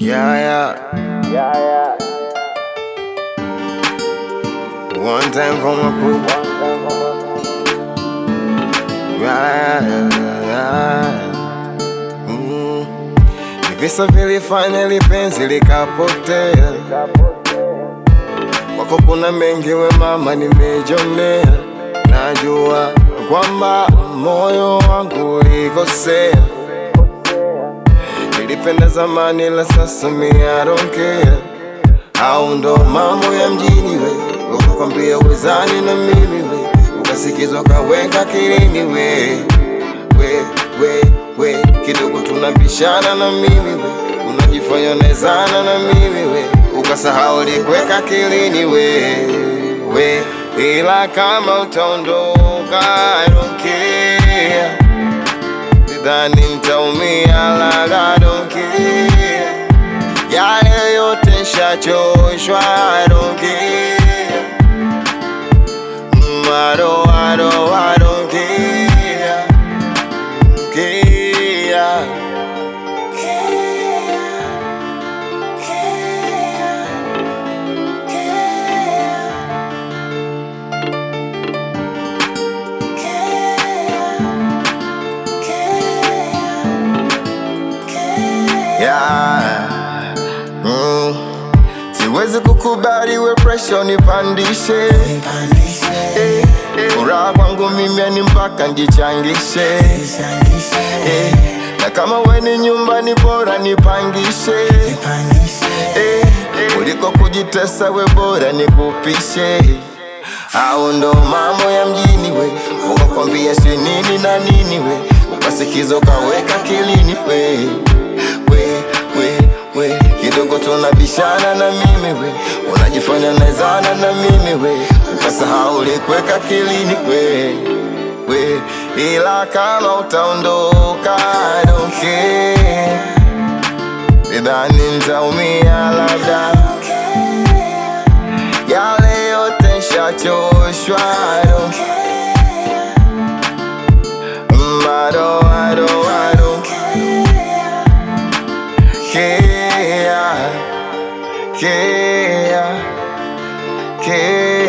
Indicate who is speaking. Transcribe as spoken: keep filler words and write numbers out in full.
Speaker 1: Yeah, yeah, yeah, yeah. One time for my crew. Yeah, yeah, yeah. Mm. Visa vilifanya ili penzi likapotea. Wako kuna mengi we mama nimejionea. Najua kwamba moyo wangu ulikosea. Nilipenda zamani la sasa mi I don't care. Au ndo mambo ya mjini we, ukakwambia uwezani na mimi we, ukasikizwa kaweka kilini we. We, we, we, kidogo tunabishana na mimi we, unajifanya unawezana na mimi we, ukasahau likweka kilini we. We, ila kama utaondoka I don't care. Sidhani nitaumia la I don't care. Yale yote nishachoshwa I don't care. mm, I don't, I don't, I don't care. Care. Yeah. Mm. Siwezi kukubali we pressure nipandishe. Eh, furaha kwangu mimi ni mpaka njichangishe. Eh, na kama we ni nyumba ni bora nipangishe. Eh, kuliko kujitesa we bora nikupishe. Au ndo mambo ya mjini we, ukakwambia si nini na nini we, ukasikiza ukaweka kilini we. We, we, we, kidogo tunabishana na mimi we, unajifanya naezana na mimi we, ukasahau likweka kilini we. We, ila kama utaondoka I don't care. Sidhani nitaumia labda. Yale yote nishachoshwa I don't care. mm, I don't, I don't, I don't care. Care, care.